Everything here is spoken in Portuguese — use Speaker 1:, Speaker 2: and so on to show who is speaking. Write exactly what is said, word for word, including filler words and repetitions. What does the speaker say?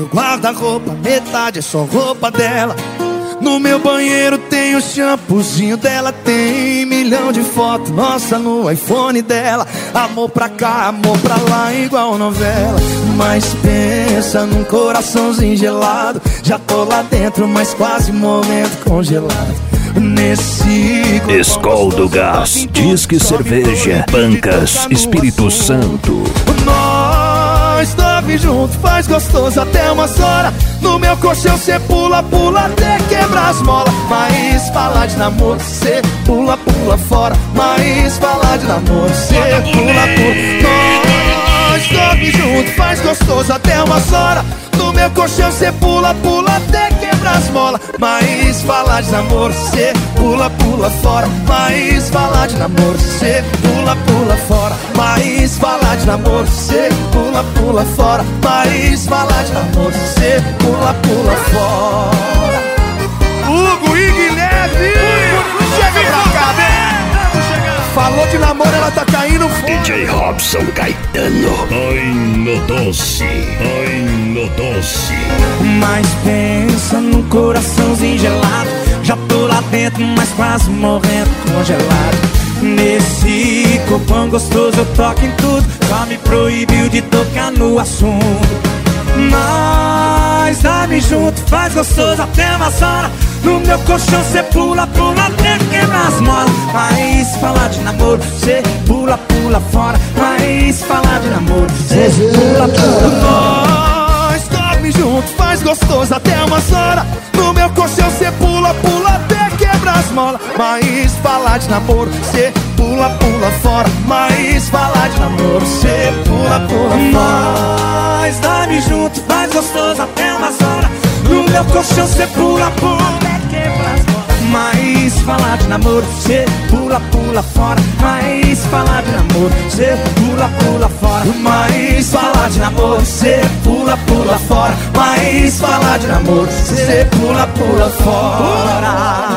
Speaker 1: meu guarda-roupa, metade é só roupa dela. No meu banheiro tem o shampoozinho dela. Tem milhão de fotos, nossa, no iPhone dela. Amor pra cá, amor pra lá, igual novela. Mas pensa num coraçãozinho gelado. Já tô lá dentro, mas quase morrendo congelado. Nesse
Speaker 2: Skol do Gás, Disque Cerveja, Pancas, Espírito Santo.
Speaker 1: Nós dorme junto, faz gostoso até umas horas. No meu colchão cê pula, pula até quebrar as molas. Mas falar de namoro, cê pula, pula fora. Mas falar de namoro, cê pula, pula. Nós dorme junto, faz gostoso até umas horas. No meu colchão cê pula, pula até quebrar as molas. Mas falar de namoro, cê pula, pula fora. Mas falar de namoro, cê pula, pula fora. Mas falar de namoro, cê pula, pula fora. Mas falar de namoro, cê pula, pula fora. Hugo e Guilherme, chega pra cá, vem. Falou de namoro, ela tá caindo fora.
Speaker 2: D J Robson Caetano.
Speaker 3: Ai no doce, ai no doce.
Speaker 1: Mas pensa num coraçãozinho gelado. Já tô lá dentro, mas quase morrendo congelado. Nesse corpão gostoso eu toco em tudo. Só me proibiu de tocar no assunto. Mas dá-me junto, faz gostoso até umas horas. No meu colchão cê pula, pula até quebrar as molas. Mas falar de namoro, cê pula, pula fora. Mas falar de namoro, cê pula, pula fora. Nós dorme junto, faz gostoso até umas horas. No meu colchão cê pula, pula até quebrar as molas. Mas falar de namoro, cê pula, pula fora. Mas falar de namoro, cê pula, pula fora. Nós dorme junto, faz gostoso até umas horas. No meu colchão cê pula, pula até quebrar as molas. Mas falar de namoro, cê pula, pula fora. Mas falar de namoro, cê pula, pula fora. Mas falar de namoro, cê pula, pula fora. Mas falar de namoro, cê pula, pula fora.